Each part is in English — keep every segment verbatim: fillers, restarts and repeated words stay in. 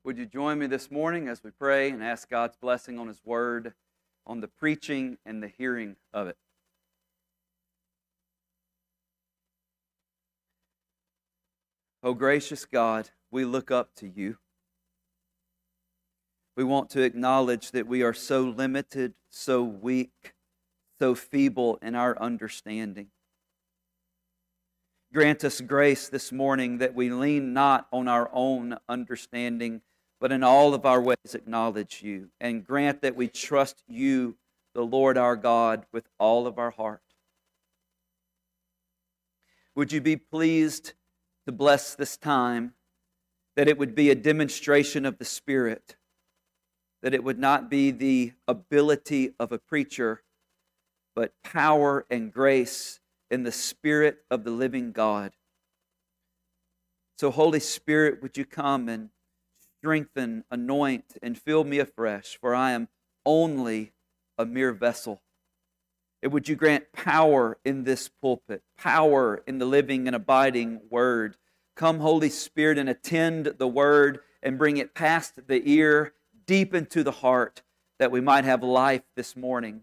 Would you join me this morning as we pray and ask God's blessing on His Word, on the preaching and the hearing of it? Oh, gracious God, we look up to You. We want to acknowledge that we are so limited, so weak, so feeble in our understanding. Grant us grace this morning that we lean not on our own understanding, but in all of our ways acknowledge You. And grant that we trust You, the Lord our God, with all of our heart. Would You be pleased to bless this time, that it would be a demonstration of the Spirit, that it would not be the ability of a preacher, but power and grace in the Spirit of the living God. So, Holy Spirit, would You come and strengthen, anoint, and fill me afresh, for I am only a mere vessel. And would You grant power in this pulpit, power in the living and abiding Word. Come, Holy Spirit, and attend the Word and bring it past the ear, deep into the heart, that we might have life this morning.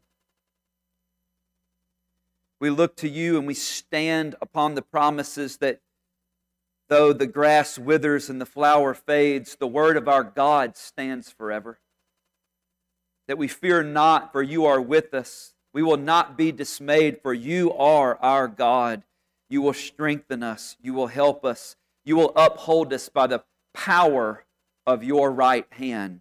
We look to You and we stand upon the promises that though the grass withers and the flower fades, the Word of our God stands forever. That we fear not, for You are with us. We will not be dismayed, for You are our God. You will strengthen us. You will help us. You will uphold us by the power of Your right hand.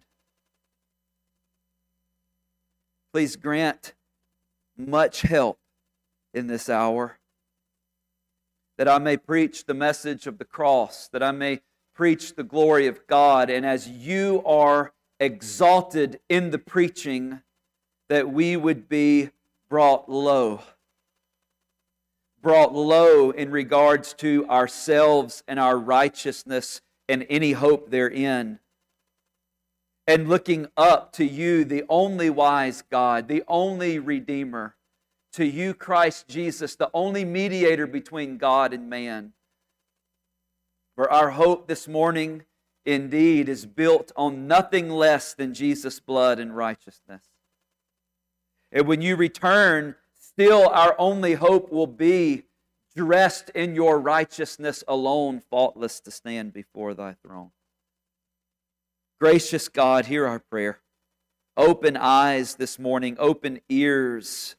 Please grant much help in this hour, that I may preach the message of the cross, that I may preach the glory of God, and as You are exalted in the preaching, that we would be brought low. Brought low in regards to ourselves and our righteousness and any hope therein. And looking up to You, the only wise God, the only Redeemer, to You, Christ Jesus, the only mediator between God and man. For our hope this morning indeed is built on nothing less than Jesus' blood and righteousness. And when You return, still our only hope will be dressed in Your righteousness alone, faultless to stand before Thy throne. Gracious God, hear our prayer. Open eyes this morning, open ears.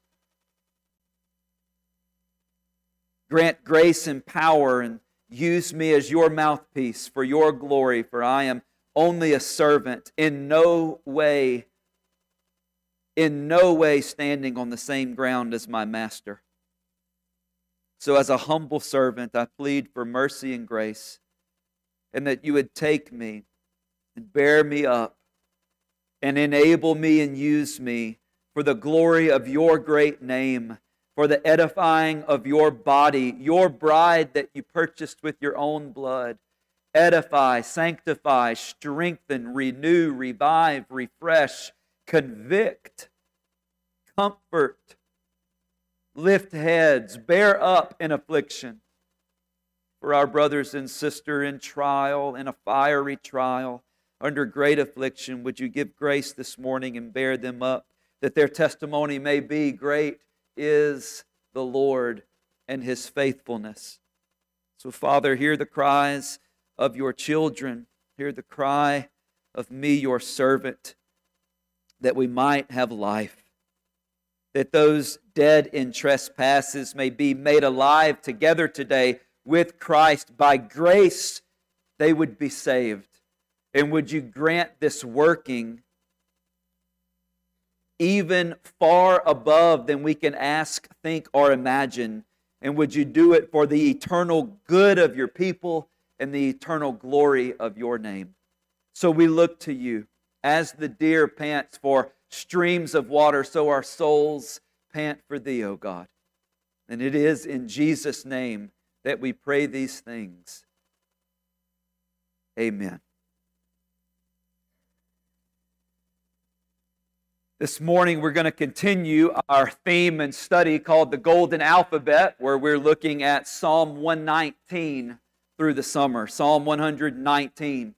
Grant grace and power, and use me as Your mouthpiece for Your glory, for I am only a servant, in no way, in no way standing on the same ground as my Master. So as a humble servant, I plead for mercy and grace, and that You would take me and bear me up and enable me and use me for the glory of Your great name, for the edifying of Your body, Your bride that You purchased with Your own blood. Edify, sanctify, strengthen, renew, revive, refresh, convict, comfort, lift heads, bear up in affliction. For our brothers and sisters in trial, in a fiery trial, under great affliction, would You give grace this morning and bear them up, that their testimony may be great is the Lord and His faithfulness. So, Father, hear the cries of Your children. Hear the cry of me, Your servant, that we might have life. That those dead in trespasses may be made alive together today with Christ. By grace they would be saved. And would You grant this working even far above than we can ask, think, or imagine. And would You do it for the eternal good of Your people and the eternal glory of Your name. So we look to You. As the deer pants for streams of water, so our souls pant for Thee, O God. And it is in Jesus' name that we pray these things. Amen. This morning we're going to continue our theme and study called the Golden Alphabet, where we're looking at Psalm one nineteen through the summer. Psalm one nineteen.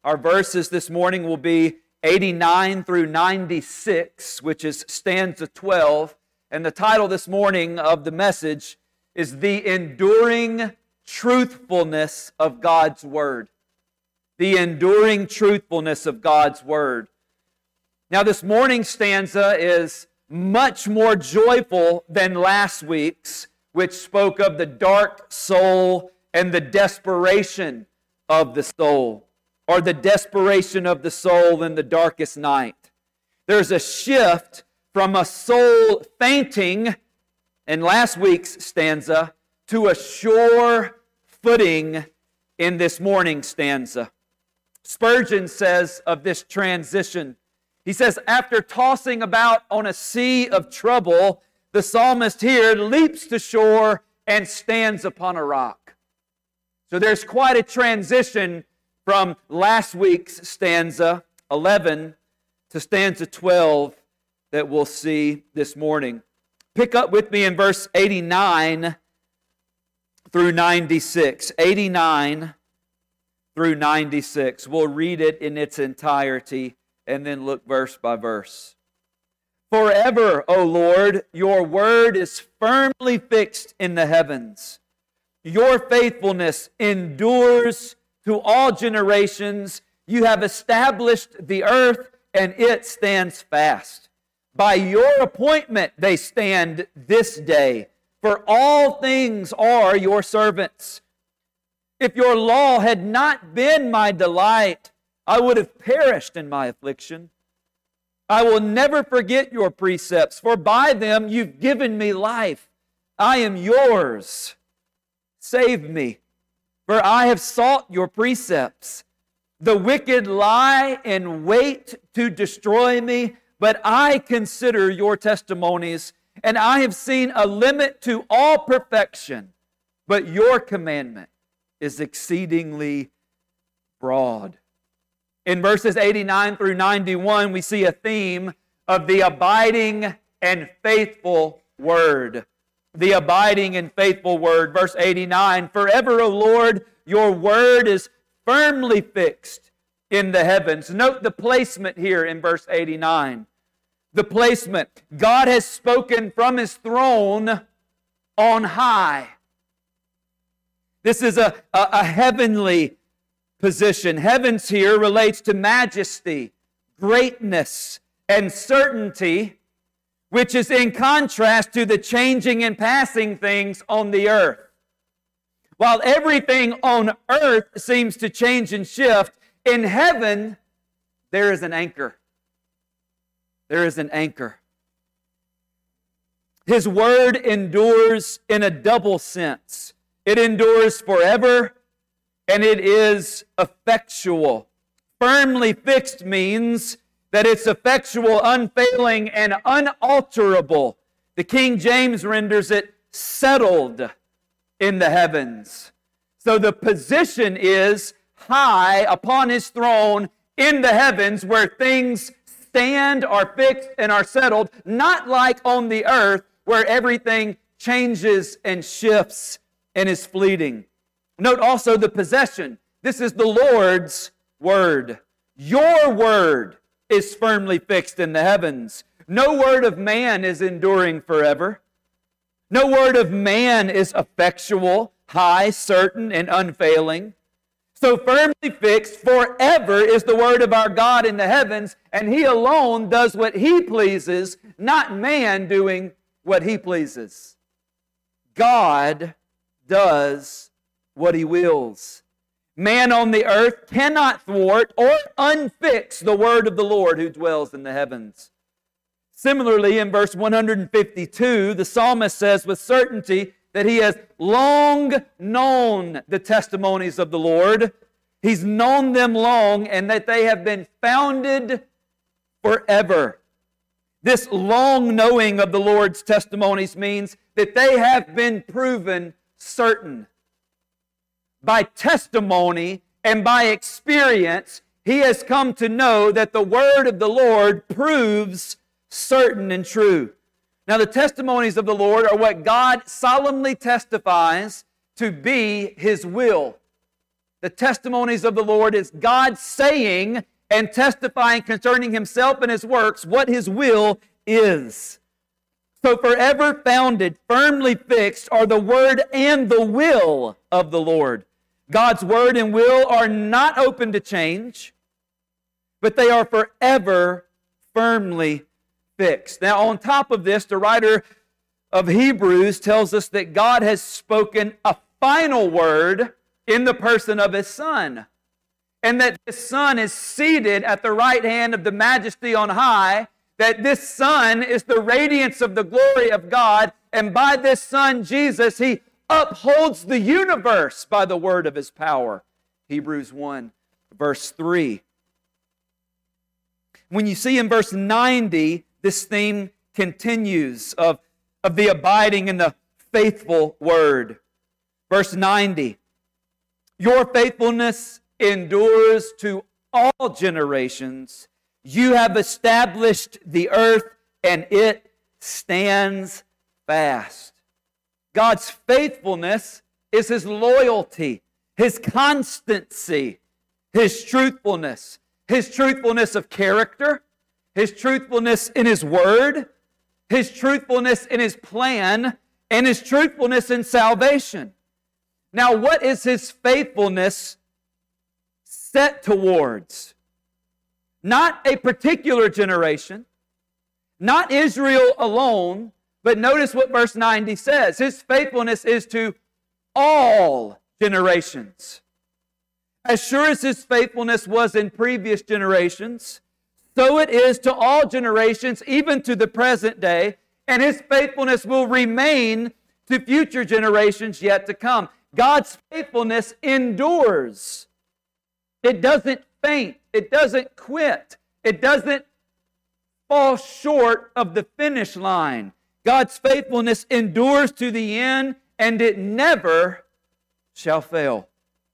Our verses this morning will be eighty-nine through ninety-six, which is stanza twelve. And the title this morning of the message is The Enduring Truthfulness of God's Word. The enduring truthfulness of God's Word. Now, this morning's stanza is much more joyful than last week's, which spoke of the dark soul and the desperation of the soul, or the desperation of the soul in the darkest night. There's a shift from a soul fainting in last week's stanza to a sure footing in this morning's stanza. Spurgeon says of this transition, he says, after tossing about on a sea of trouble, the psalmist here leaps to shore and stands upon a rock. So there's quite a transition from last week's stanza eleven to stanza twelve that we'll see this morning. Pick up with me in verse eighty-nine through ninety-six. eighty-nine through ninety-six. We'll read it in its entirety and then look verse by verse. Forever, O Lord, your word is firmly fixed in the heavens. Your faithfulness endures to all generations. You have established the earth, and it stands fast. By your appointment they stand this day, for all things are your servants. If your law had not been my delight, I would have perished in my affliction. I will never forget your precepts, for by them you've given me life. I am yours. Save me, for I have sought your precepts. The wicked lie in wait to destroy me, but I consider your testimonies, and I have seen a limit to all perfection, but your commandment is exceedingly broad. In verses eighty-nine through ninety-one, we see a theme of the abiding and faithful word. The abiding and faithful word. Verse eighty-nine, forever, O Lord, your word is firmly fixed in the heavens. Note the placement here in verse eighty-nine. The placement. God has spoken from His throne on high. This is a, a, a heavenly position. Heavens here relates to majesty, greatness, and certainty, which is in contrast to the changing and passing things on the earth. While everything on earth seems to change and shift, in heaven there is an anchor. There is an anchor. His word endures in a double sense. It endures forever, and it is effectual. Firmly fixed means that it's effectual, unfailing, and unalterable. The King James renders it settled in the heavens. So the position is high upon His throne in the heavens, where things stand, are fixed, and are settled, not like on the earth where everything changes and shifts and is fleeting. Note also the possession. This is the Lord's word. Your word is firmly fixed in the heavens. No word of man is enduring forever. No word of man is effectual, high, certain, and unfailing. So firmly fixed forever is the word of our God in the heavens, and He alone does what He pleases, not man doing what he pleases. God does what He wills. Man on the earth cannot thwart or unfix the word of the Lord who dwells in the heavens. Similarly, in verse one hundred fifty-two, the psalmist says with certainty that he has long known the testimonies of the Lord. He's known them long, and that they have been founded forever. This long knowing of the Lord's testimonies means that they have been proven certain. By testimony and by experience, he has come to know that the word of the Lord proves certain and true. Now, the testimonies of the Lord are what God solemnly testifies to be His will. The testimonies of the Lord is God saying and testifying concerning himself and his works what his will is. So forever founded, firmly fixed are the word and the will of the Lord. God's word and will are not open to change, but they are forever firmly fixed. Now, on top of this, the writer of Hebrews tells us that God has spoken a final word in the person of his Son, and that his Son is seated at the right hand of the Majesty on high, that this Son is the radiance of the glory of God, and by this Son, Jesus, he upholds the universe by the word of his power. Hebrews one, verse three. When you see in verse ninety, this theme continues of, of the abiding in the faithful word. Verse ninety, your faithfulness endures to all generations. You have established the earth, and it stands fast. God's faithfulness is his loyalty, his constancy, his truthfulness, his truthfulness of character, his truthfulness in his word, his truthfulness in his plan, and his truthfulness in salvation. Now, what is his faithfulness set towards? Not a particular generation, not Israel alone, but notice what verse ninety says. His faithfulness is to all generations. As sure as his faithfulness was in previous generations, so it is to all generations, even to the present day, and his faithfulness will remain to future generations yet to come. God's faithfulness endures. It doesn't faint. It doesn't quit. It doesn't fall short of the finish line. God's faithfulness endures to the end, and it never shall fail.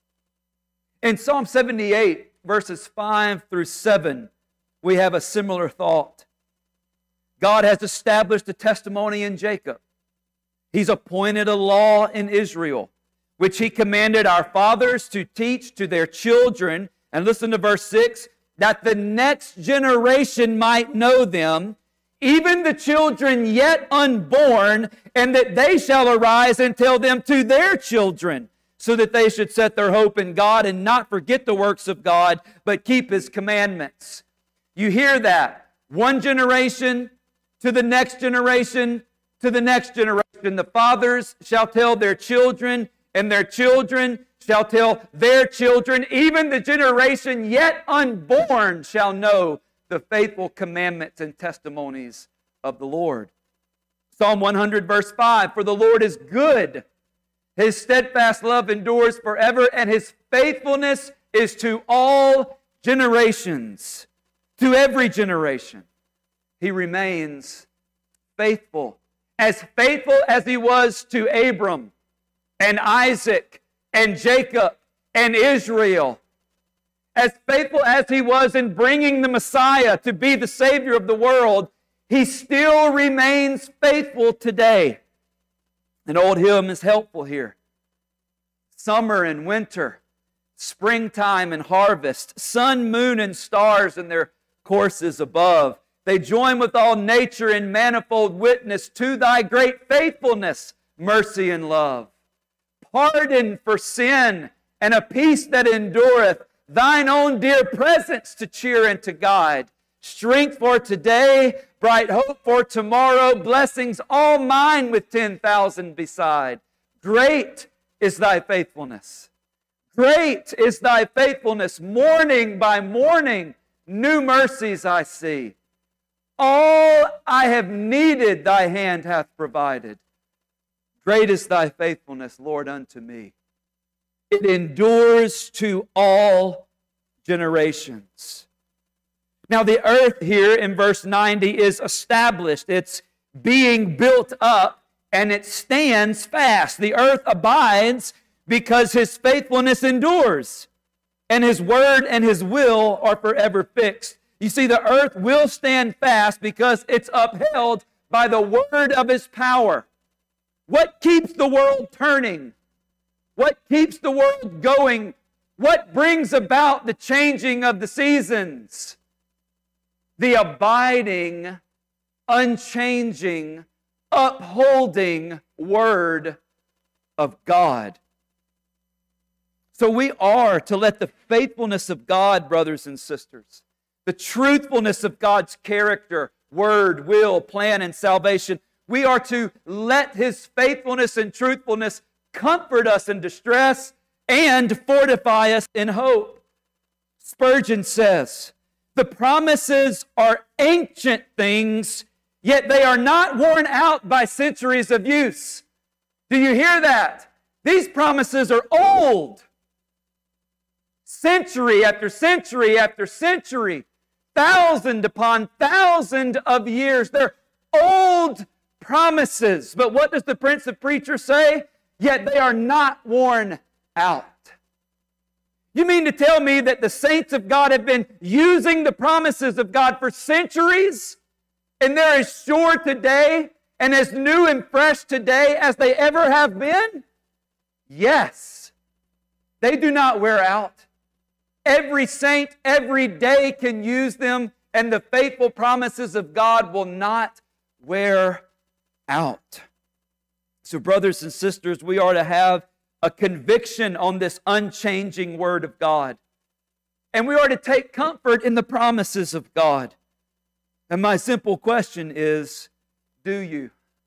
In Psalm seventy-eight, verses five through seven, we have a similar thought. God has established a testimony in Jacob. He's appointed a law in Israel, which he commanded our fathers to teach to their children. And listen to verse six, that the next generation might know them, even the children yet unborn, and that they shall arise and tell them to their children, so that they should set their hope in God and not forget the works of God, but keep his commandments. You hear that. One generation to the next generation to the next generation. The fathers shall tell their children, and their children shall tell their children. Even the generation yet unborn shall know the faithful commandments and testimonies of the Lord. Psalm one hundred, verse five, for the Lord is good. His steadfast love endures forever, and his faithfulness is to all generations. To every generation, he remains faithful. As faithful as he was to Abram and Isaac and Jacob and Israel. As faithful as he was in bringing the Messiah to be the Savior of the world, he still remains faithful today. An old hymn is helpful here. Summer and winter, springtime and harvest, sun, moon, and stars in their courses above. They join with all nature in manifold witness to thy great faithfulness, mercy, and love. Pardon for sin and a peace that endureth, thine own dear presence to cheer and to guide. Strength for today, bright hope for tomorrow, blessings all mine with ten thousand beside. Great is thy faithfulness. Great is thy faithfulness. Morning by morning, new mercies I see. All I have needed thy hand hath provided. Great is thy faithfulness, Lord, unto me. It endures to all generations. Now the earth here in verse ninety is established. It's being built up and it stands fast. The earth abides because his faithfulness endures. And his word and his will are forever fixed. You see, the earth will stand fast because it's upheld by the word of his power. What keeps the world turning? What keeps the world going What brings about the changing of the seasons? The abiding, unchanging, upholding Word of God. So we are to let the faithfulness of God, brothers and sisters, the truthfulness of God's character, word, will, plan, and salvation, we are to let His faithfulness and truthfulness comfort us in distress and fortify us in hope. Spurgeon says, "The promises are ancient things, yet they are not worn out by centuries of use." Do you hear that? These promises are old. Century after century after century, thousand upon thousand of years. They're old promises. But what does the Prince of Preachers say? Yet they are not worn out. You mean to tell me that the saints of God have been using the promises of God for centuries, and they're as sure today and as new and fresh today as they ever have been? Yes. They do not wear out. Every saint, every day can use them, and the faithful promises of God will not wear out. So, brothers and sisters, we are to have a conviction on this unchanging Word of God. And we are to take comfort in the promises of God. And my simple question is, do you?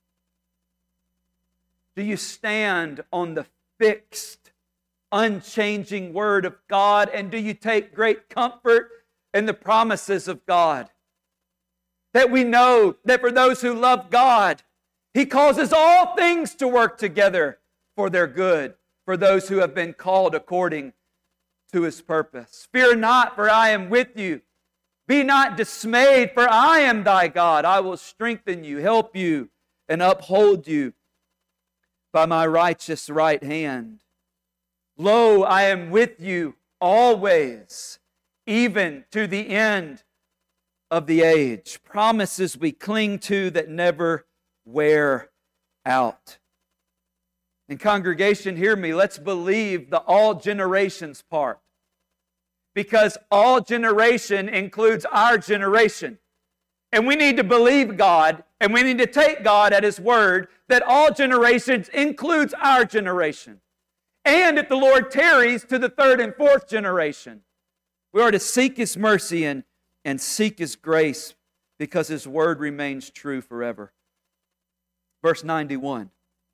Do you stand on the fixed, unchanging Word of God? And do you take great comfort in the promises of God? That we know that for those who love God, He causes all things to work together for their good, for those who have been called according to His purpose. Fear not, for I am with you. Be not dismayed, for I am thy God. I will strengthen you, help you, and uphold you by my righteous right hand. Lo, I am with you always, even to the end of the age. Promises we cling to that never wear out. And congregation, hear me. Let's believe the all generations part. Because all generation includes our generation. And we need to believe God, and we need to take God at His word that all generations includes our generation. And if the Lord tarries to the third and fourth generation, we are to seek His mercy and, and seek His grace because His word remains true forever. Verse ninety-one.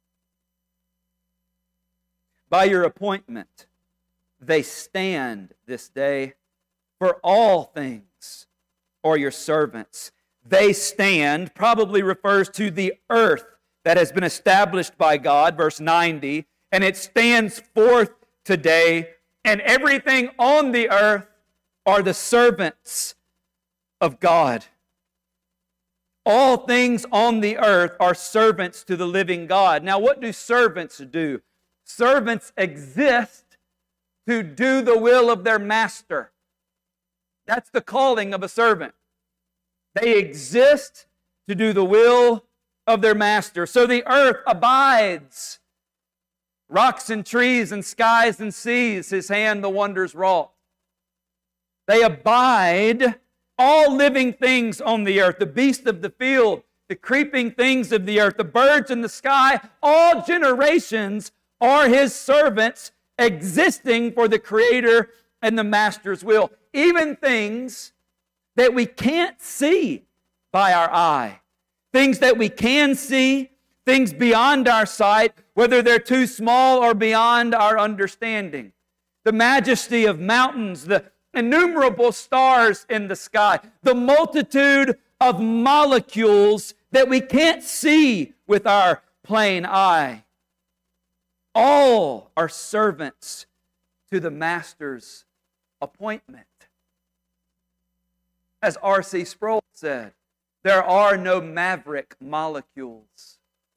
By your appointment, they stand this day, for all things are your servants. They stand probably refers to the earth that has been established by God, verse ninety, and it stands forth today, and everything on the earth are the servants of God. All things on the earth are servants to the living God. Now, what do servants do? Servants exist to do the will of their master. That's the calling of a servant. They exist to do the will of their master. So the earth abides. Rocks and trees and skies and seas, His hand the wonders wrought. They abide, all living things on the earth, the beasts of the field, the creeping things of the earth, the birds in the sky, all generations are His servants existing for the Creator and the Master's will. Even things that we can't see by our eye. Things that we can see, things beyond our sight, whether they're too small or beyond our understanding. The majesty of mountains, the innumerable stars in the sky, the multitude of molecules that we can't see with our plain eye. All are servants to the Master's appointment. As R C Sproul said, there are no maverick molecules.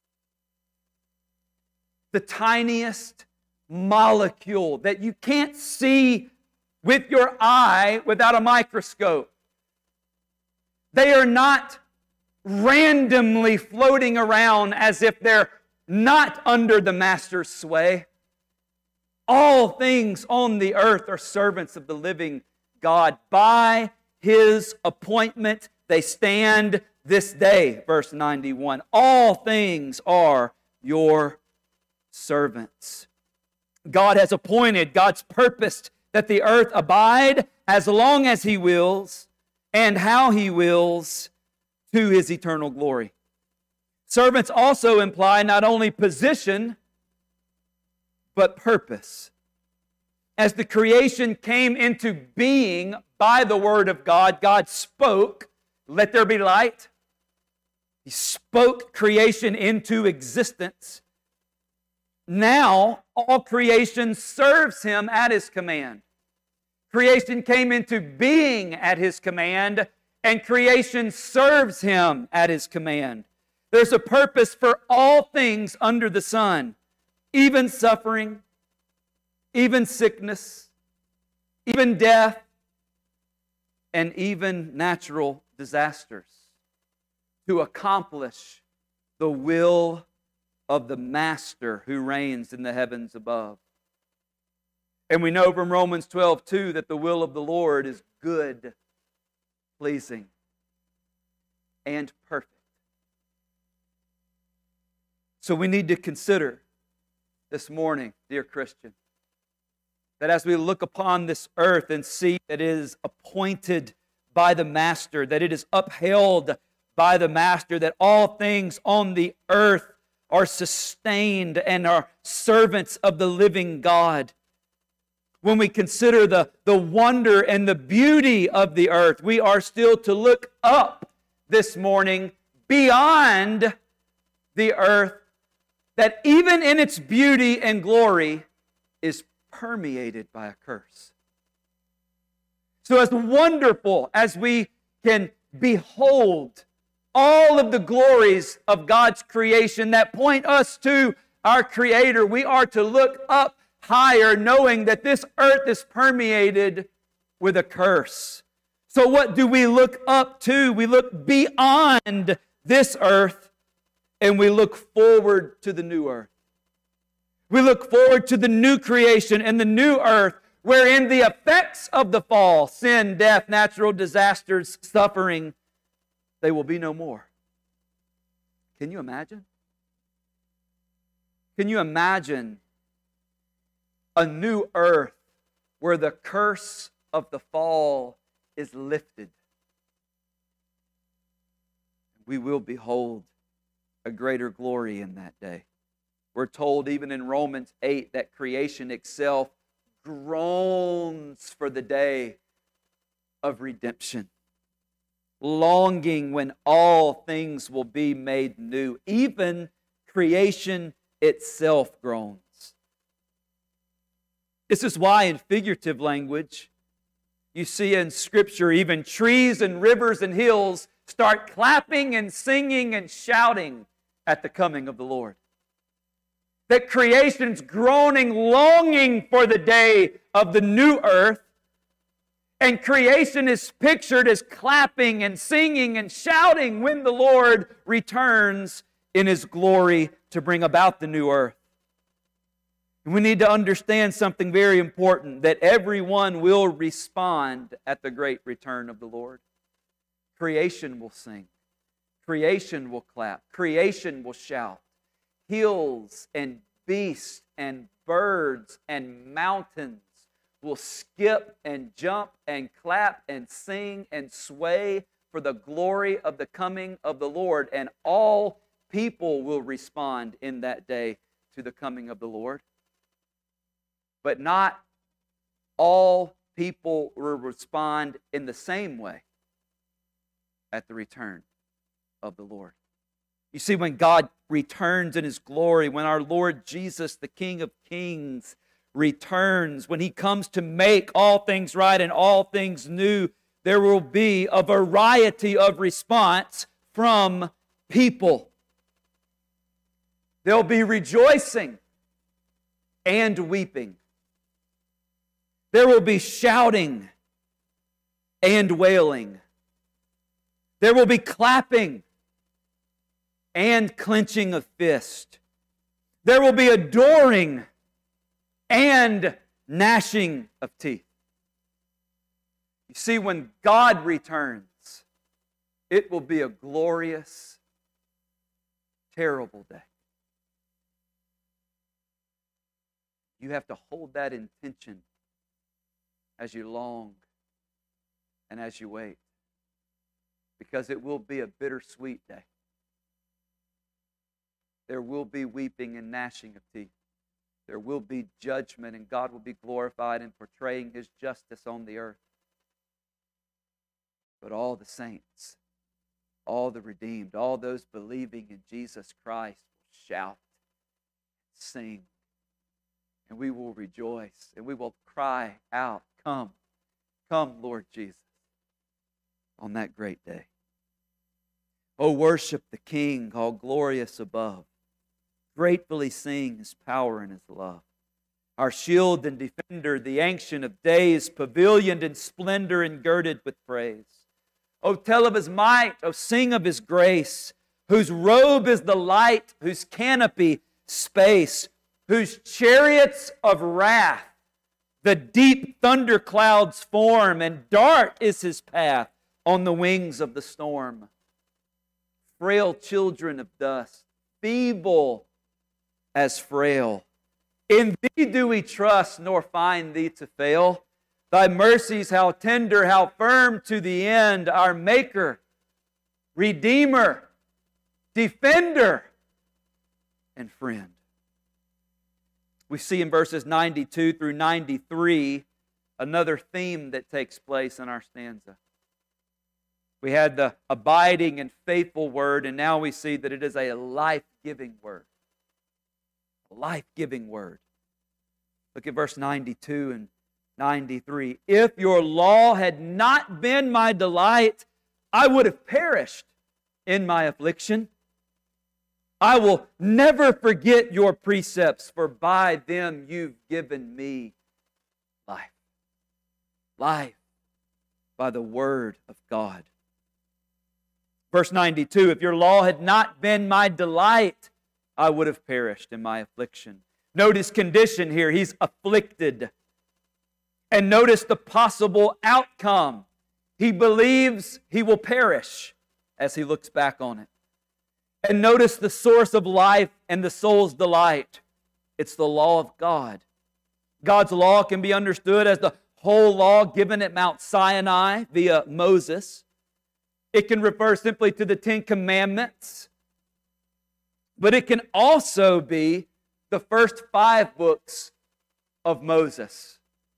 The tiniest molecule that you can't see with your eye without a microscope. They are not randomly floating around as if they're not under the Master's sway. All things on the earth are servants of the living God. By His appointment, they stand this day. Verse ninety-one. All things are your servants. God has appointed, God's purposed that the earth abide as long as He wills and how He wills to His eternal glory. Servants also imply not only position, but purpose. As the creation came into being by the Word of God, God spoke, "Let there be light." He spoke creation into existence. Now, all creation serves Him at His command. Creation came into being at His command, and creation serves Him at His command. There's a purpose for all things under the sun, even suffering, even sickness, even death, and even natural disasters, to accomplish the will of the Master who reigns in the heavens above. And we know from Romans twelve two that the will of the Lord is good, pleasing, and perfect. So we need to consider this morning, dear Christian, that as we look upon this earth and see that it is appointed by the Master, that it is upheld by the Master, that all things on the earth are sustained and are servants of the living God. When we consider the, the wonder and the beauty of the earth, we are still to look up this morning beyond the earth, that even in its beauty and glory is permeated by a curse. So as wonderful as we can behold all of the glories of God's creation that point us to our Creator, we are to look up higher, knowing that this earth is permeated with a curse. So what do we look up to? We look beyond this earth and we look forward to the new earth. We look forward to the new creation and the new earth, wherein the effects of the fall, sin, death, natural disasters, suffering, they will be no more. Can you imagine? Can you imagine a new earth where the curse of the fall is lifted? We will behold a greater glory in that day. We're told even in Romans eight that creation itself groans for the day of redemption, longing when all things will be made new. Even creation itself groans. This is why in figurative language, you see in Scripture even trees and rivers and hills start clapping and singing and shouting at the coming of the Lord. That creation's groaning, longing for the day of the new earth. And creation is pictured as clapping and singing and shouting when the Lord returns in His glory to bring about the new earth. And we need to understand something very important, that everyone will respond at the great return of the Lord. Creation will sing. Creation will clap. Creation will shout. Hills and beasts and birds and mountains will skip and jump and clap and sing and sway for the glory of the coming of the Lord. And all people will respond in that day to the coming of the Lord. But not all people will respond in the same way at the return of the Lord. You see, when God returns in His glory, when our Lord Jesus, the King of Kings, returns, when He comes to make all things right and all things new, there will be a variety of response from people. There'll be rejoicing and weeping. There will be shouting and wailing. There will be clapping and clenching of fist. There will be adoring and gnashing of teeth. You see, when God returns, it will be a glorious, terrible day. You have to hold that intention as you long and as you wait, because it will be a bittersweet day. There will be weeping and gnashing of teeth. There will be judgment, and God will be glorified in portraying His justice on the earth. But all the saints, all the redeemed, all those believing in Jesus Christ will shout, sing, and we will rejoice, and we will cry out, "Come, come, Lord Jesus," on that great day. Oh, worship the King, all glorious above. Gratefully sing His power and His love. Our shield and defender, the Ancient of Days, pavilioned in splendor and girded with praise. Oh, tell of His might, oh, sing of His grace, whose robe is the light, whose canopy space, whose chariots of wrath the deep thunder clouds form, and dark is His path on the wings of the storm. Frail children of dust, feeble as frail, in Thee do we trust, nor find Thee to fail. Thy mercies, how tender, how firm to the end, our Maker, Redeemer, Defender, and Friend. We see in verses ninety-two through ninety-three another theme that takes place in our stanza. We had the abiding and faithful word, and now we see that it is a life-giving word. A life-giving word. Look at verse ninety-two and ninety-three. If your law had not been my delight, I would have perished in my affliction. I will never forget your precepts, for by them you've given me life. Life by the word of God. Verse ninety-two, if your law had not been my delight, I would have perished in my affliction. Note his condition here. He's afflicted. And notice the possible outcome. He believes he will perish as he looks back on it. And notice the source of life and the soul's delight. It's the law of God. God's law can be understood as the whole law given at Mount Sinai via Moses. It can refer simply to the Ten Commandments. But it can also be the first five books of Moses.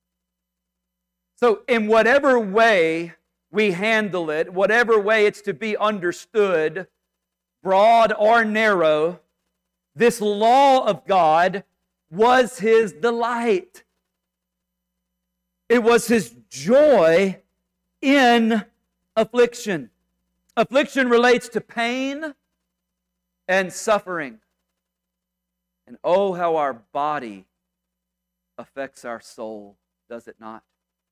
So in whatever way we handle it, whatever way it's to be understood, broad or narrow, this law of God was His delight. It was His joy in affliction. Affliction relates to pain and suffering. And oh, how our body affects our soul, does it not?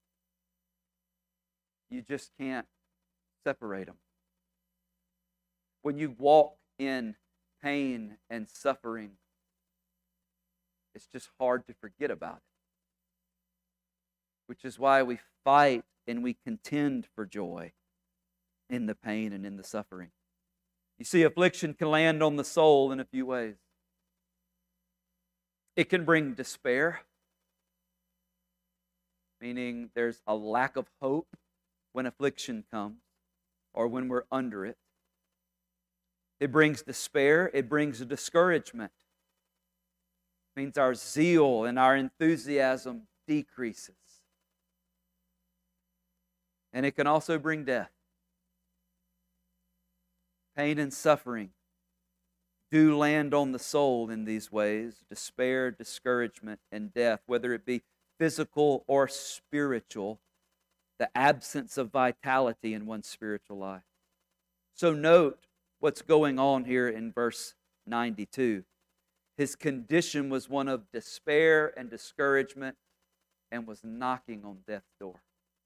You just can't separate them. When you walk in pain and suffering, it's just hard to forget about it. Which is why we fight and we contend for joy in the pain and in the suffering. You see, affliction can land on the soul in a few ways. It can bring despair, meaning there's a lack of hope when affliction comes or when we're under it. It brings despair. It brings a discouragement. It means our zeal and our enthusiasm decreases. And it can also bring death. Pain and suffering do land on the soul in these ways: despair, discouragement, and death, whether it be physical or spiritual, the absence of vitality in one's spiritual life. So note what's going on here in verse ninety-two. His condition was one of despair and discouragement and was knocking on death's door.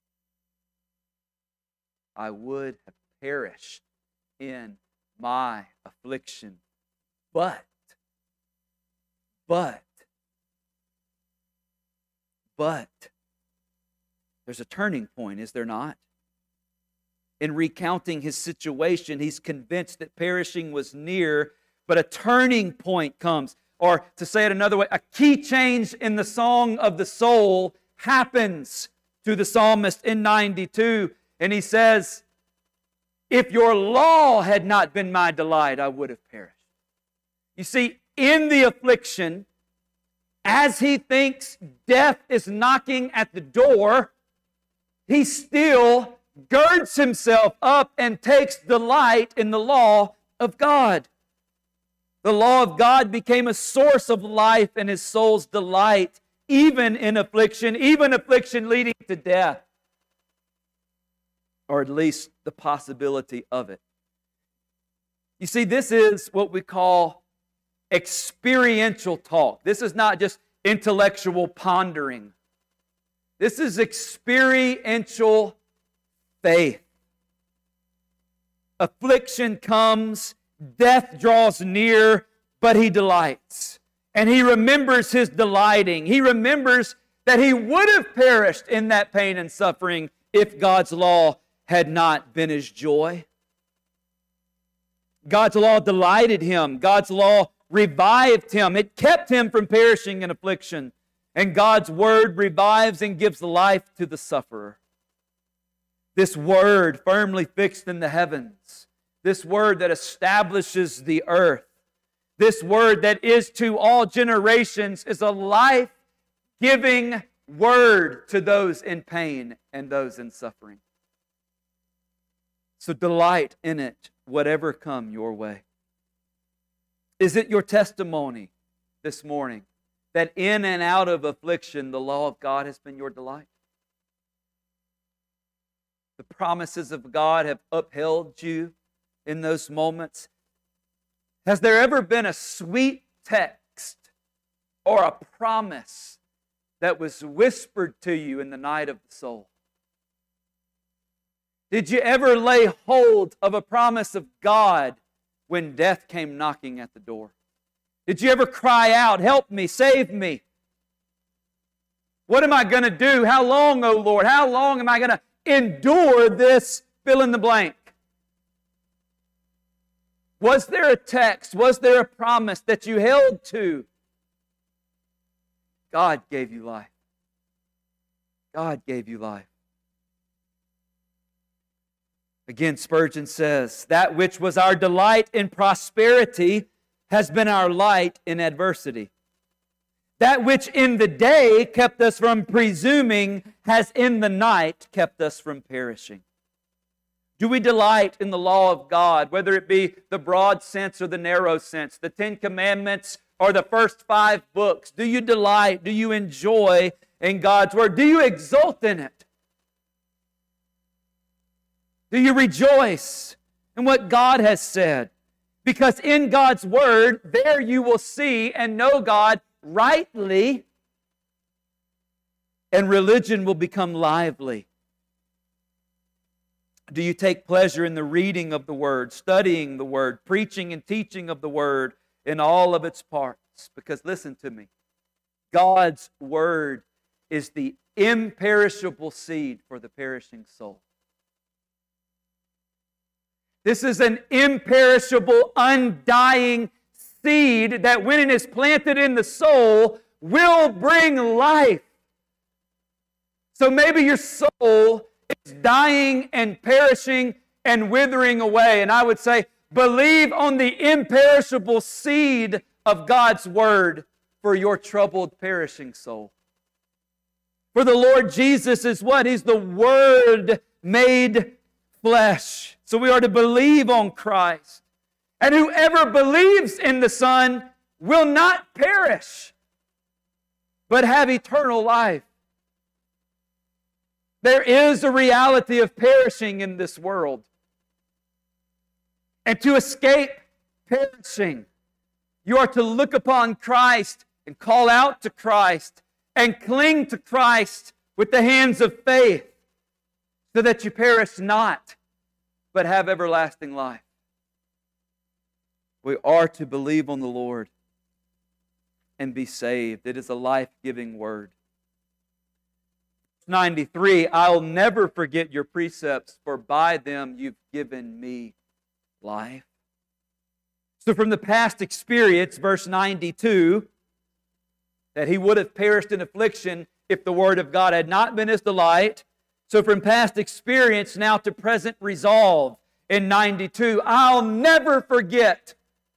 I would have perished in my affliction, but, but, But there's a turning point, is there not? In recounting his situation, he's convinced that perishing was near, but a turning point comes. Or to say it another way, a key change in the song of the soul happens to the psalmist in ninety-two. And he says, if your law had not been my delight, I would have perished. You see, in the affliction, as he thinks death is knocking at the door, he still girds himself up and takes delight in the law of God. The law of God became a source of life and his soul's delight, even in affliction, even affliction leading to death, or at least the possibility of it. You see, this is what we call experiential talk. This is not just intellectual pondering. This is experiential faith. Affliction comes, death draws near, but he delights. And he remembers his delighting. He remembers that he would have perished in that pain and suffering if God's law had not been his joy. God's law delighted him. God's law revived him. It kept him from perishing in affliction. And God's word revives and gives life to the sufferer. This word firmly fixed in the heavens. This word that establishes the earth. This word that is to all generations is a life-giving word to those in pain and those in suffering. So delight in it, whatever come your way. Is it your testimony this morning that in and out of affliction, the law of God has been your delight? The promises of God have upheld you in those moments. Has there ever been a sweet text or a promise that was whispered to you in the night of the soul? Did you ever lay hold of a promise of God when death came knocking at the door? Did you ever cry out, help me, save me? What am I going to do? How long, O Lord? How long am I going to endure this fill in the blank? Was there a text? Was there a promise that you held to? God gave you life. God gave you life. Again, Spurgeon says, that which was our delight in prosperity has been our light in adversity. That which in the day kept us from presuming has in the night kept us from perishing. Do we delight in the law of God, whether it be the broad sense or the narrow sense, the Ten Commandments or the first five books? Do you delight? Do you enjoy in God's Word? Do you exult in it? Do you rejoice in what God has said? Because in God's Word, there you will see and know God rightly, and religion will become lively. Do you take pleasure in the reading of the Word, studying the Word, preaching and teaching of the Word in all of its parts? Because listen to me, God's Word is the imperishable seed for the perishing soul. This is an imperishable, undying seed that when it is planted in the soul will bring life. So maybe your soul is dying and perishing and withering away. And I would say, believe on the imperishable seed of God's Word for your troubled, perishing soul. For the Lord Jesus is what? He's the Word made flesh. So we are to believe on Christ. And whoever believes in the Son will not perish, but have eternal life. There is a reality of perishing in this world. And to escape perishing, you are to look upon Christ and call out to Christ and cling to Christ with the hands of faith so that you perish not, but have everlasting life. We are to believe on the Lord and be saved. It is a life-giving word. ninety-three, I'll never forget your precepts, for by them you've given me life. So from the past experience, verse ninety-two, that he would have perished in affliction if the Word of God had not been his delight. So from past experience now to present resolve in ninety-two, I'll never forget.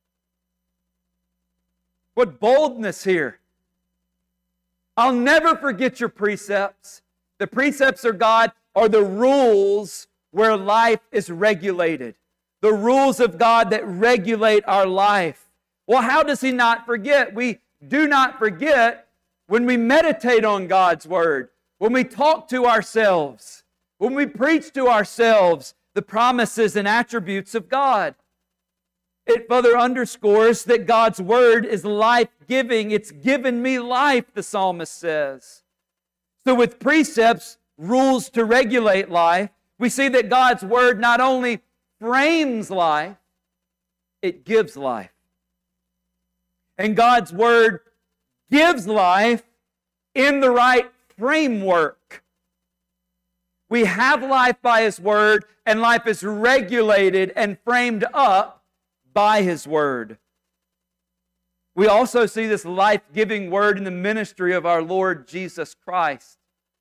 What boldness here. I'll never forget your precepts. The precepts of God are the rules where life is regulated. The rules of God that regulate our life. Well, how does he not forget? We do not forget when we meditate on God's Word, when we talk to ourselves, when we preach to ourselves the promises and attributes of God. It further underscores that God's Word is life-giving. It's given me life, the psalmist says. So with precepts, rules to regulate life, we see that God's Word not only frames life, it gives life. And God's Word gives life in the right framework. We have life by His Word, and life is regulated and framed up by His Word. We also see this life-giving Word in the ministry of our Lord Jesus Christ.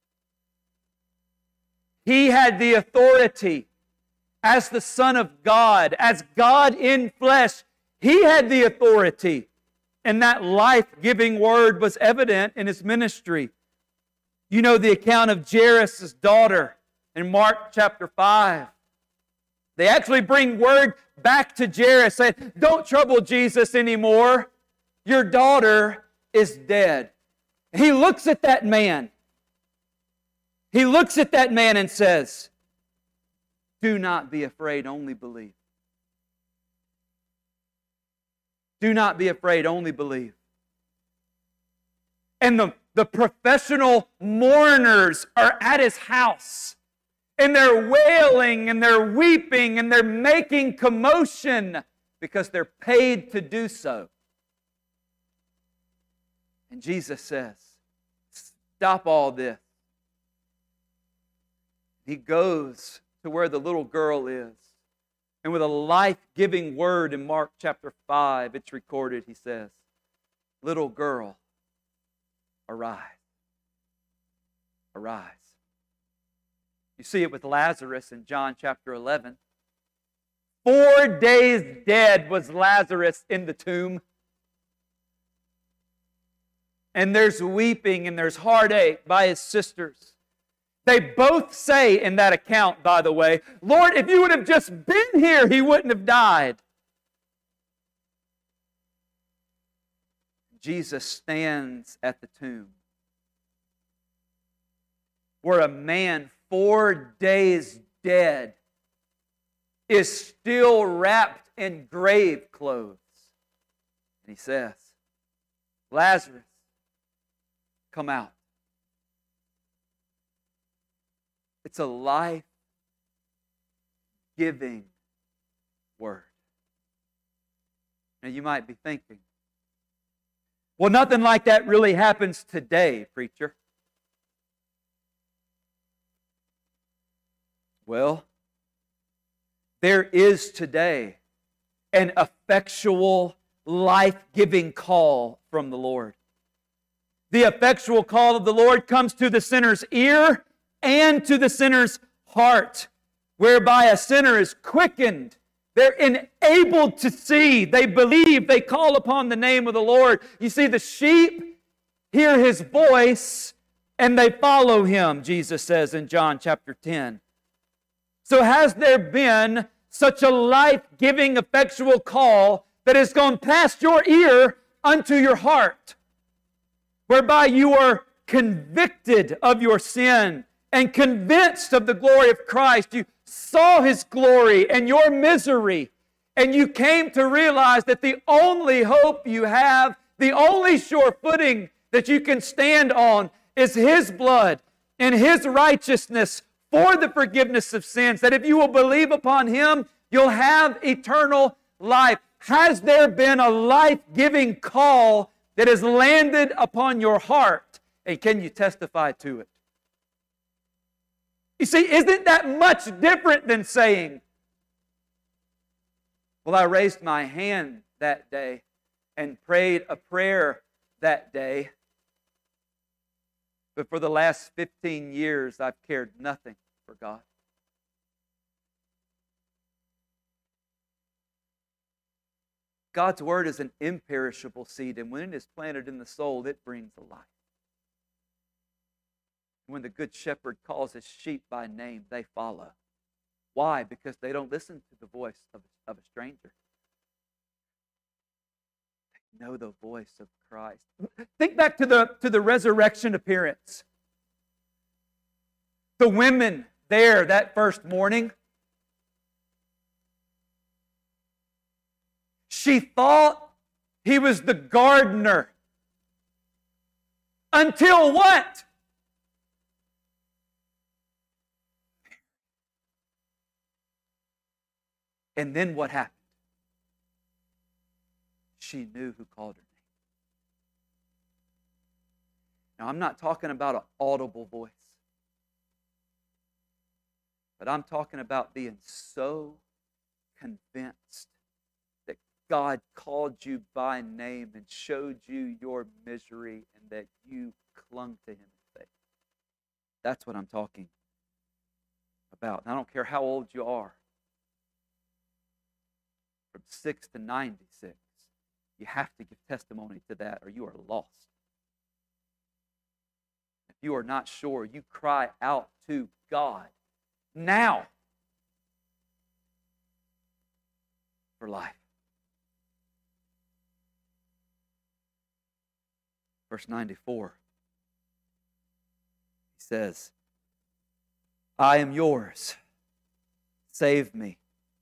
He had the authority as the Son of God, as God in flesh. He had the authority. And that life-giving Word was evident in His ministry. You know the account of Jairus' daughter in Mark chapter five. They actually bring word back to Jairus saying, don't trouble Jesus anymore. Your daughter is dead. He looks at that man. He looks at that man and says, do not be afraid, only believe. Do not be afraid, only believe. And the, the professional mourners are at his house. And they're wailing and they're weeping and they're making commotion because they're paid to do so. And Jesus says, stop all this. He goes to where the little girl is. And with a life-giving word in Mark chapter five, it's recorded, he says, little girl, arise. Arise. You see it with Lazarus in John chapter eleven. Four days dead was Lazarus in the tomb. And there's weeping and there's heartache by his sisters. They both say in that account, by the way, Lord, if you would have just been here, he wouldn't have died. Jesus stands at the tomb where a man four days dead is still wrapped in grave clothes. And he says, Lazarus, come out. It's a life-giving word. Now you might be thinking, well, nothing like that really happens today, preacher. Well, there is today an effectual, life-giving call from the Lord. The effectual call of the Lord comes to the sinner's ear and to the sinner's heart, whereby a sinner is quickened. They're enabled to see. They believe. They call upon the name of the Lord. You see, the sheep hear His voice and they follow Him, Jesus says in John chapter ten. So has there been such a life-giving, effectual call that has gone past your ear unto your heart, whereby you are convicted of your sin and convinced of the glory of Christ? You saw His glory and your misery, and you came to realize that the only hope you have, the only sure footing that you can stand on is His blood and His righteousness for the forgiveness of sins, that if you will believe upon Him, you'll have eternal life. Has there been a life-giving call that has landed upon your heart? And can you testify to it? You see, isn't that much different than saying, well, I raised my hand that day and prayed a prayer that day, but for the last fifteen years, I've cared nothing for God. God's Word is an imperishable seed, and when it is planted in the soul, it brings life. When the Good Shepherd calls his sheep by name, they follow. Why? Because they don't listen to the voice of, of a stranger. They know the voice of Christ. Think back to the, to the resurrection appearance. The women there that first morning, she thought he was the gardener. Until what? And then what happened? She knew who called her name. Now, I'm not talking about an audible voice, but I'm talking about being so convinced that God called you by name and showed you your misery and that you clung to Him in faith. That's what I'm talking about. And I don't care how old you are. From six to ninety-six. You have to give testimony to that or you are lost. If you are not sure, you cry out to God now for life. Verse ninety-four. He says, I am yours. Save me.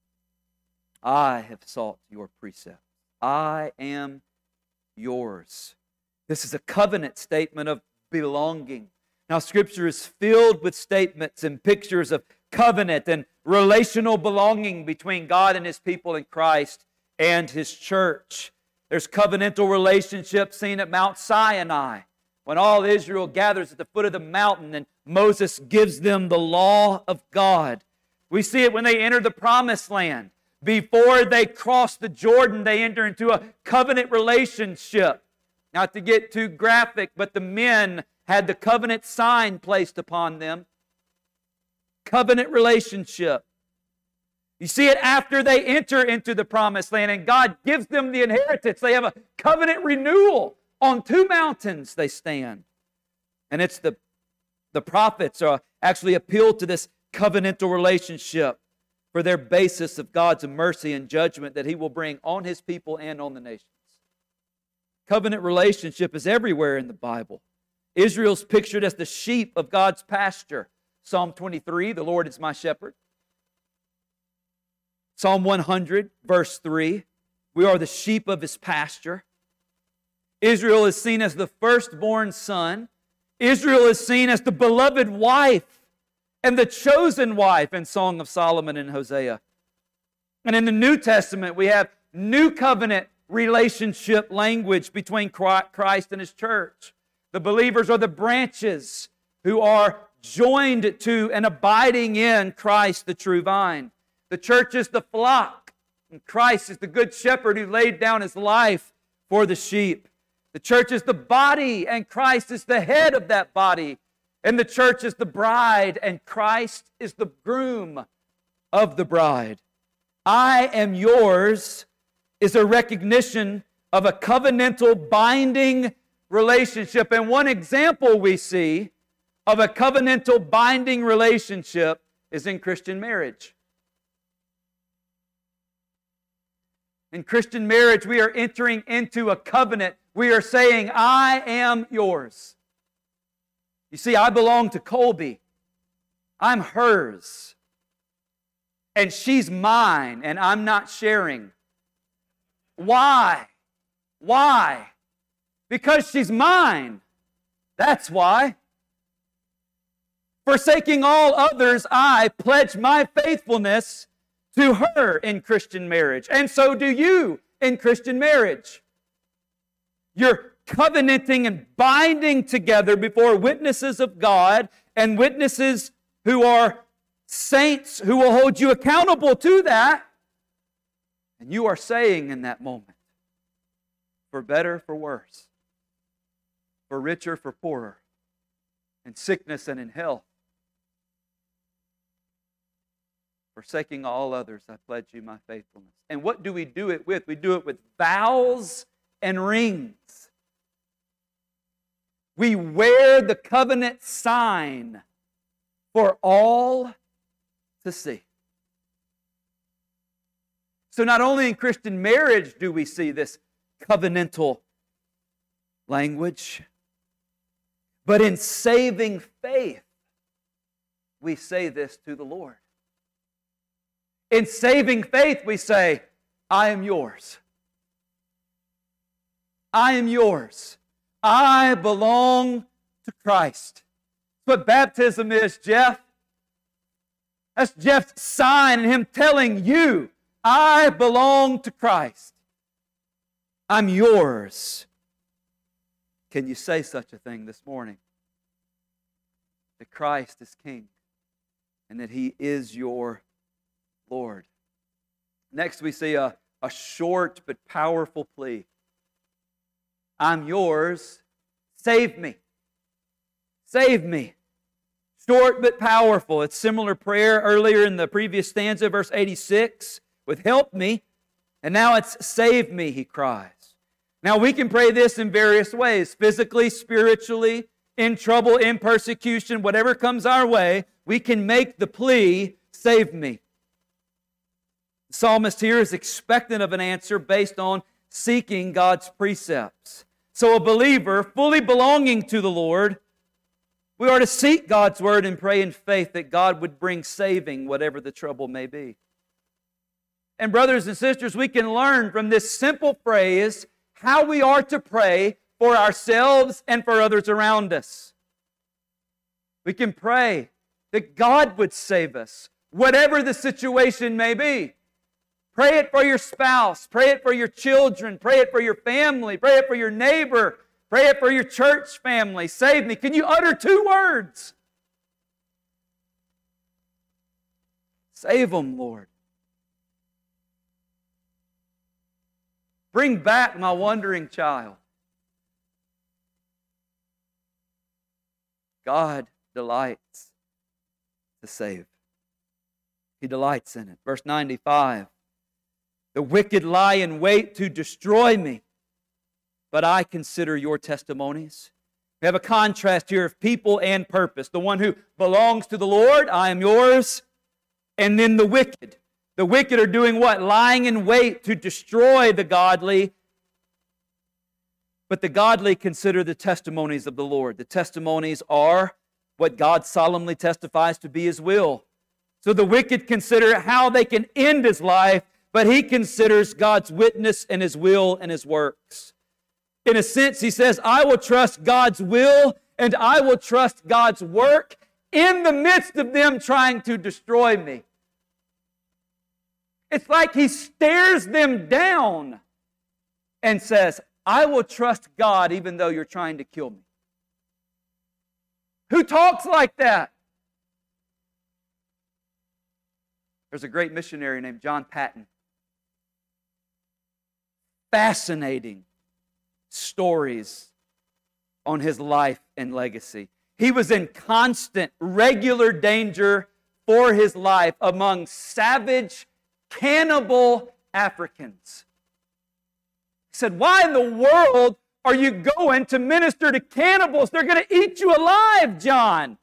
I have sought your precepts. I am yours. This is a covenant statement of belonging. Now, Scripture is filled with statements and pictures of covenant and relational belonging between God and His people in Christ and His church. There's covenantal relationships seen at Mount Sinai when all Israel gathers at the foot of the mountain and Moses gives them the law of God. We see it when they enter the Promised Land. Before they cross the Jordan, they enter into a covenant relationship. Not to get too graphic, but the men had the covenant sign placed upon them. Covenant relationship. You see it after they enter into the Promised Land and God gives them the inheritance. They have a covenant renewal. On two mountains they stand. And it's the, the prophets are actually appeal to this covenantal relationship for their basis of God's mercy and judgment that He will bring on His people and on the nations. Covenant relationship is everywhere in the Bible. Israel's pictured as the sheep of God's pasture. Psalm twenty-three, the Lord is my shepherd. Psalm one hundred, verse three, we are the sheep of His pasture. Israel is seen as the firstborn son. Israel is seen as the beloved wife and the chosen wife in Song of Solomon and Hosea. And in the New Testament, we have new covenant relationship language between Christ and His church. The believers are the branches who are joined to and abiding in Christ, the true vine. The church is the flock, and Christ is the good shepherd who laid down His life for the sheep. The church is the body, and Christ is the head of that body. And the church is the bride, and Christ is the groom of the bride. I am yours is a recognition of a covenantal binding relationship. And one example we see of a covenantal binding relationship is in Christian marriage. In Christian marriage, we are entering into a covenant. We are saying, I am yours. You see, I belong to Colby. I'm hers. And she's mine, and I'm not sharing. Why? Why? Because she's mine. That's why. Forsaking all others, I pledge my faithfulness to her in Christian marriage. And so do you in Christian marriage. You're covenanting and binding together before witnesses of God and witnesses who are saints who will hold you accountable to that. And you are saying in that moment, for better, for worse, for richer, for poorer, in sickness and in health, forsaking all others, I pledge you my faithfulness. And what do we do it with? We do it with vows and rings. We wear the covenant sign for all to see. So not only in Christian marriage do we see this covenantal language, but in saving faith, we say this to the Lord. In saving faith, we say, I am yours. I am yours. I belong to Christ. That's what baptism is, Jeff. That's Jeff's sign and him telling you, I belong to Christ. I'm yours. Can you say such a thing this morning? That Christ is King and that He is your Lord. Next we see a, a short but powerful plea. I'm yours. Save me. Save me. Short but powerful. It's similar prayer earlier in the previous stanza, verse eighty-six, with help me. And now it's save me, he cries. Now we can pray this in various ways, physically, spiritually, in trouble, in persecution, whatever comes our way, we can make the plea, save me. The psalmist here is expectant of an answer based on seeking God's precepts. So a believer, fully belonging to the Lord, we are to seek God's Word and pray in faith that God would bring saving whatever the trouble may be. And brothers and sisters, we can learn from this simple phrase how we are to pray for ourselves and for others around us. We can pray that God would save us, whatever the situation may be. Pray it for your spouse. Pray it for your children. Pray it for your family. Pray it for your neighbor. Pray it for your church family. Save me. Can you utter two words? Save them, Lord. Bring back my wandering child. God delights to save. He delights in it. Verse ninety-five. The wicked lie in wait to destroy me, but I consider your testimonies. We have a contrast here of people and purpose. The one who belongs to the Lord, I am yours. And then the wicked. The wicked are doing what? Lying in wait to destroy the godly. But the godly consider the testimonies of the Lord. The testimonies are what God solemnly testifies to be His will. So the wicked consider how they can end his life, but he considers God's witness and His will and His works. In a sense, he says, I will trust God's will and I will trust God's work in the midst of them trying to destroy me. It's like he stares them down and says, I will trust God even though you're trying to kill me. Who talks like that? There's a great missionary named John Paton. Fascinating stories on his life and legacy. He was in constant, regular danger for his life among savage, cannibal Africans. He said, why in the world are you going to minister to cannibals? They're going to eat you alive, John.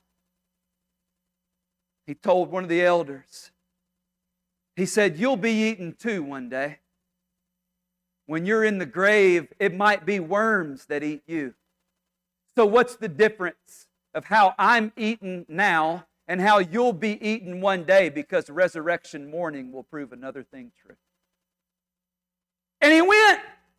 He told one of the elders, he said, you'll be eaten too one day. When you're in the grave, it might be worms that eat you. So what's the difference of how I'm eaten now and how you'll be eaten one day, because resurrection morning will prove another thing true. And he went.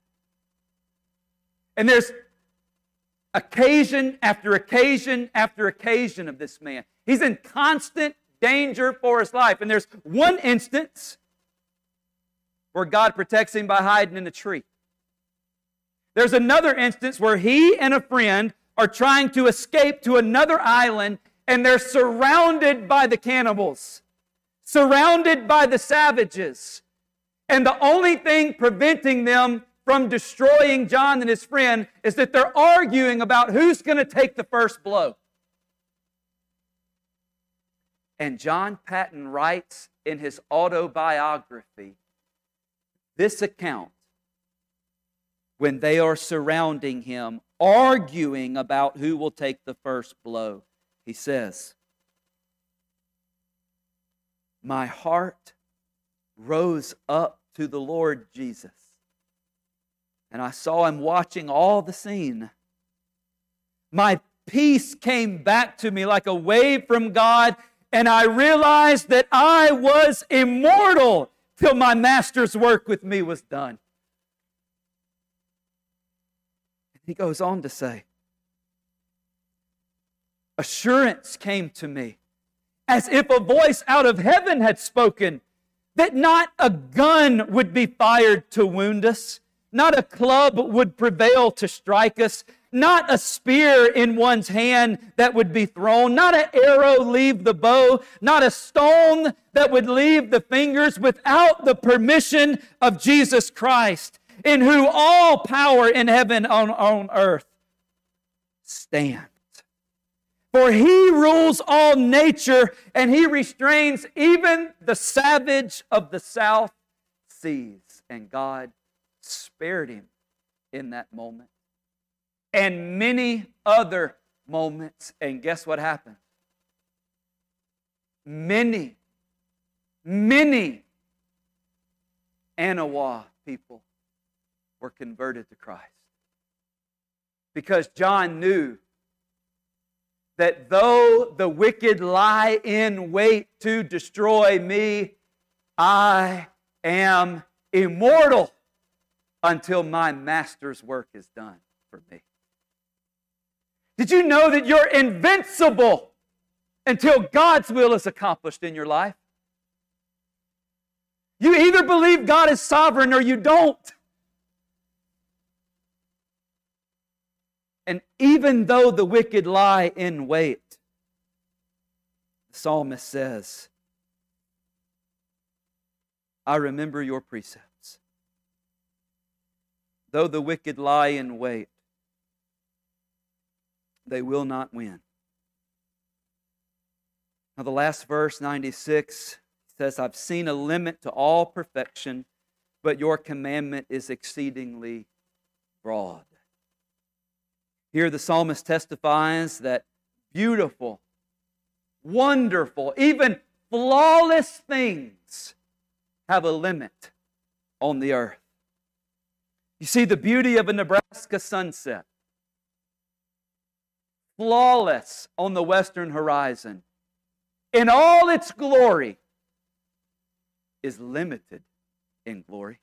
And there's occasion after occasion after occasion of this man. He's in constant danger for his life. And there's one instance where God protects him by hiding in a tree. There's another instance where he and a friend are trying to escape to another island, and they're surrounded by the cannibals, surrounded by the savages. And the only thing preventing them from destroying John and his friend is that they're arguing about who's going to take the first blow. And John Paton writes in his autobiography this account when they are surrounding him, arguing about who will take the first blow. He says, "My heart rose up to the Lord Jesus, and I saw Him watching all the scene. My peace came back to me like a wave from God, and I realized that I was immortal till my Master's work with me was done." He goes on to say, "Assurance came to me as if a voice out of heaven had spoken, that not a gun would be fired to wound us, not a club would prevail to strike us, not a spear in one's hand that would be thrown, not an arrow leave the bow, not a stone that would leave the fingers without the permission of Jesus Christ, in whom all power in heaven and on earth stands. For He rules all nature, and He restrains even the savage of the South Seas." And God spared him in that moment. And many other moments. And guess what happened? Many, many Anawa people were converted to Christ. Because John knew that though the wicked lie in wait to destroy me, I am immortal until my Master's work is done for me. Did you know that you're invincible until God's will is accomplished in your life? You either believe God is sovereign or you don't. And even though the wicked lie in wait, the psalmist says, "I remember your precepts. Though the wicked lie in wait, they will not win." Now the last verse, ninety-six, says, "I've seen a limit to all perfection, but your commandment is exceedingly broad." Here the psalmist testifies that beautiful, wonderful, even flawless things have a limit on the earth. You see the beauty of a Nebraska sunset, flawless on the western horizon, in all its glory, is limited in glory.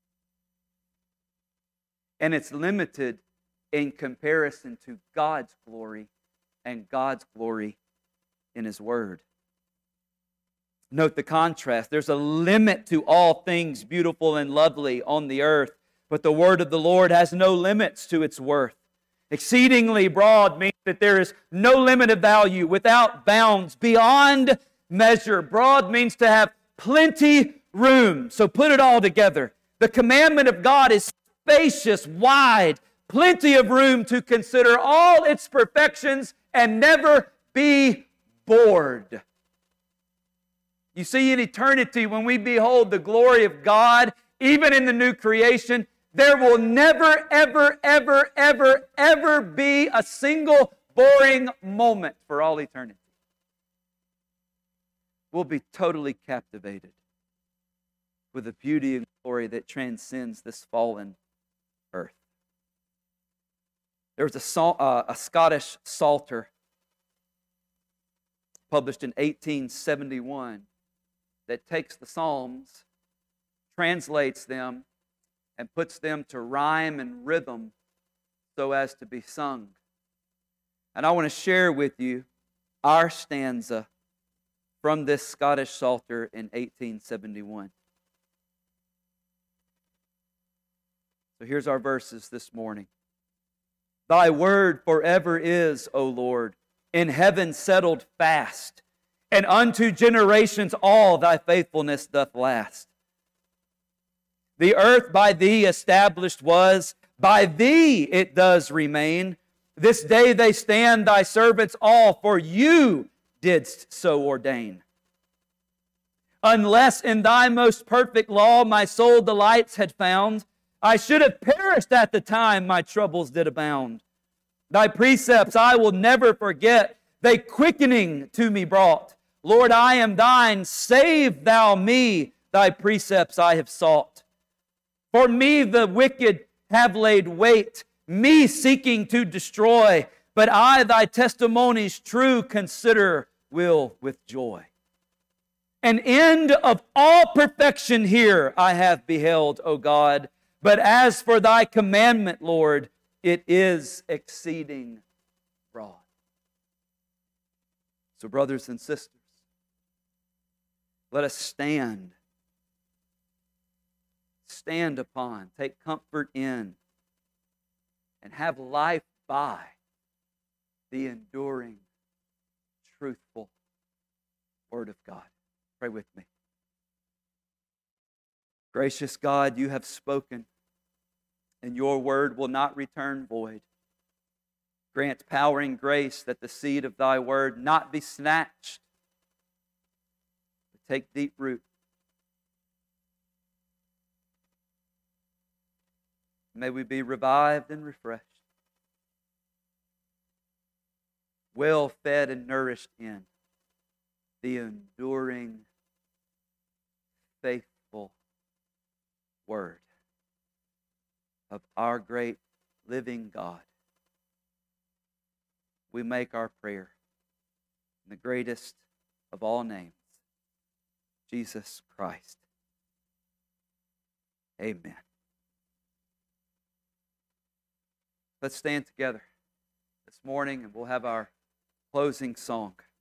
And it's limited in comparison to God's glory and God's glory in His Word. Note the contrast. There's a limit to all things beautiful and lovely on the earth, but the Word of the Lord has no limits to its worth. Exceedingly broad means that there is no limit of value, without bounds, beyond measure. Broad means to have plenty room. So put it all together. The commandment of God is spacious, wide, plenty of room to consider all its perfections and never be bored. You see, in eternity, when we behold the glory of God, even in the new creation, there will never, ever, ever, ever, ever be a single boring moment for all eternity. We'll be totally captivated with the beauty and glory that transcends this fallen earth. There was a, sal- uh, a Scottish psalter published in eighteen seventy-one that takes the Psalms, translates them, and puts them to rhyme and rhythm so as to be sung. And I want to share with you our stanza from this Scottish psalter in eighteen seventy-one. So here's our verses this morning. Thy word forever is, O Lord, in heaven settled fast, and unto generations all thy faithfulness doth last. The earth by thee established was, by thee it does remain. This day they stand thy servants all, for you didst so ordain. Unless in thy most perfect law my soul delights had found, I should have perished at the time my troubles did abound. Thy precepts I will never forget, they quickening to me brought. Lord, I am thine, save thou me, thy precepts I have sought. For me the wicked have laid wait, me seeking to destroy, but I thy testimonies true consider will with joy. An end of all perfection here I have beheld, O God, but as for thy commandment, Lord, it is exceeding broad. So, brothers and sisters, let us stand. Stand upon, take comfort in, and have life by the enduring, truthful Word of God. Pray with me. Gracious God, you have spoken, and your word will not return void. Grant power and grace that the seed of thy word not be snatched, but take deep root. May we be revived and refreshed, well fed and nourished in the enduring, faithful Word of our great living God. We make our prayer in the greatest of all names, Jesus Christ. Amen. Let's stand together this morning and we'll have our closing song.